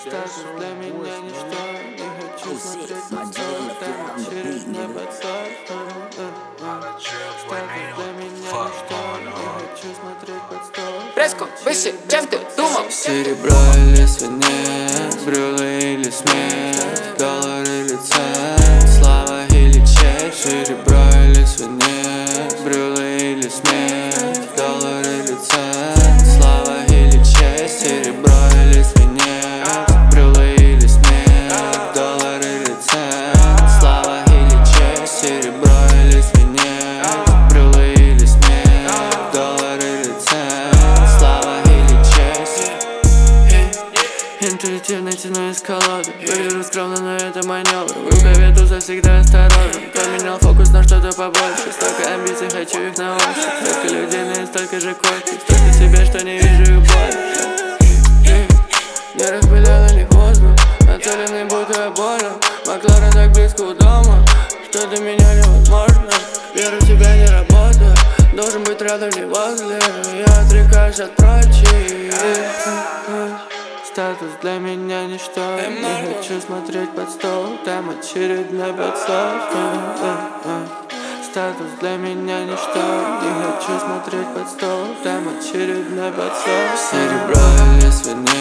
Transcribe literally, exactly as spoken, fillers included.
Статус для меня ничто, не хочу смотреть под стол, там очередной подсос. Статус для меня ничто, не хочу смотреть под стол. Резко выше, чем ты думал. Серебро или свинец, брюло или смерть, доллар или цент, слава или честь. Серебро или свинец, брюло или смерть, доллар или цент, слава или честь. Серебро или свинец, брюло или смерть, доллар или цент, слава или честь. Серебро или свинец, брюло или смерть, доллар или цент, слава или честь. Интуитивно тяну из колоды, выгляжу скромно, но это маневр. В рукаве туза всегда осторожен, поменял фокус на что-то побольше. Столько амбиций, хочу их на ощупь. Столько людей, но и столько же костей. Столько себе, что не вижу их боли. Не распылял на них воздух, нацеленный будто обоим. Макларен так близко у дома, что для меня невозможно. Веру в себя не работает, должен быть рядом, не возле. Я отрекаюсь от прочих. Статус для меня ничто, не хочу смотреть под стол, там очередной подсос. Статус для меня ничто, не хочу смотреть под стол, там очередной подсос. Серебро или свинец,